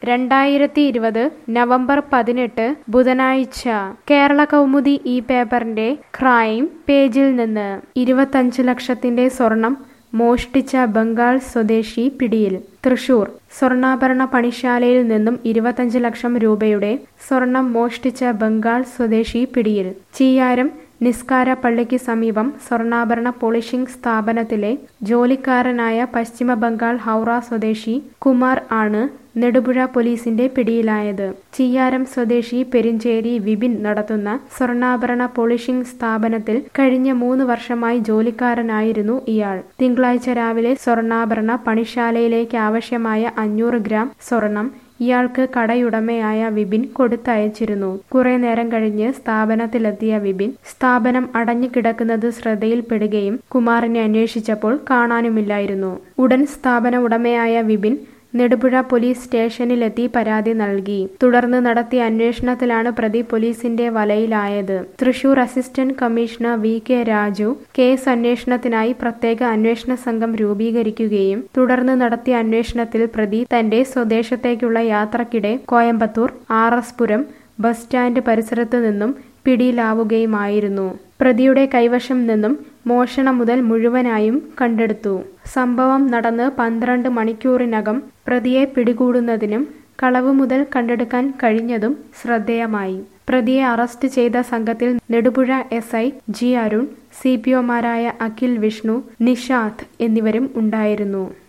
2020 November 18 ബുധനാഴ്ച കേരള കൗമുദി ഈ പേപ്പറിന്റെ ക്രൈം പേജിൽ നിന്ന് 25 ലക്ഷത്തിന്റെ സ്വർണം മോഷ്ടിച്ച ബംഗാൾ സ്വദേശി പിടിയിൽ. തൃശൂർ സ്വർണ്ണാഭരണ പണിശാലയിൽ നിന്നും 25 ലക്ഷം രൂപയുടെ സ്വർണം മോഷ്ടിച്ച ബംഗാൾ സ്വദേശി പിടിയിൽ. ചീയാരം നിസ്കാര പള്ളിക്ക് സമീപം സ്വർണ്ണാഭരണ പോളിഷിംഗ് സ്ഥാപനത്തിലെ ജോലിക്കാരനായ പശ്ചിമ ബംഗാൾ ഹൗറ സ്വദേശി കുമാർ ആണ് നെടുപുഴ പോലീസിന്റെ പിടിയിലായത്. ചീയാരം സ്വദേശി പെരിഞ്ചേരി വിപിൻ നടത്തുന്ന സ്വർണ്ണാഭരണ പോളിഷിംഗ് സ്ഥാപനത്തിൽ കഴിഞ്ഞ 3 വർഷമായി ജോലിക്കാരനായിരുന്നു ഇയാൾ. തിങ്കളാഴ്ച രാവിലെ സ്വർണ്ണാഭരണ പണിശാലയിലേക്ക് ആവശ്യമായ 500 ഗ്രാം സ്വർണം ഇയാൾക്ക് കടയുടമയായ വിപിൻ കൊടുത്തയച്ചിരുന്നു. കുറെ നേരം കഴിഞ്ഞ് സ്ഥാപനത്തിലെത്തിയ വിപിൻ സ്ഥാപനം അടഞ്ഞു കിടക്കുന്നത് ശ്രദ്ധയിൽപ്പെടുകയും കുമാറിനെ അന്വേഷിച്ചപ്പോൾ കാണാനുമില്ലായിരുന്നു. ഉടൻ സ്ഥാപന ഉടമയായ വിപിൻ നെടുപുഴ പോലീസ് സ്റ്റേഷനിലെത്തി പരാതി നൽകി. തുടർന്ന് നടത്തിയ അന്വേഷണത്തിലാണ് പ്രതി പോലീസിന്റെ വലയിലായത്. Thrissur assistant commissioner V K. Raju case അന്വേഷണത്തിനായി പ്രത്യേക അന്വേഷണ സംഘം രൂപീകരിക്കുകയും തുടർന്ന് നടത്തിയ അന്വേഷണത്തിൽ പ്രതി തന്റെ സ്വദേശത്തേക്കുള്ള യാത്രക്കിടെ Coimbatore R S. Puram bus stand പരിസരത്ത് നിന്നും പിടിയിലാവുകയുമായിരുന്നു. പ്രതിയുടെ കൈവശം നിന്നും മോഷണം മുതൽ മുഴുവനായും കണ്ടെടുത്തു. സംഭവം നടന്ന് 12 മണിക്കൂറിനകം പ്രതിയെ പിടികൂടുന്നതിനും കളവ് മുതൽ കണ്ടെടുക്കാൻ കഴിഞ്ഞതും ശ്രദ്ധേയമായി. പ്രതിയെ അറസ്റ്റ് ചെയ്ത സംഘത്തിൽ നെടുപുഴ എസ്.ഐ. ജി. അരുൺ, സി.പി.ഒമാരായ അഖിൽ വിഷ്ണു, നിഷാദ് എന്നിവരും ഉണ്ടായിരുന്നു.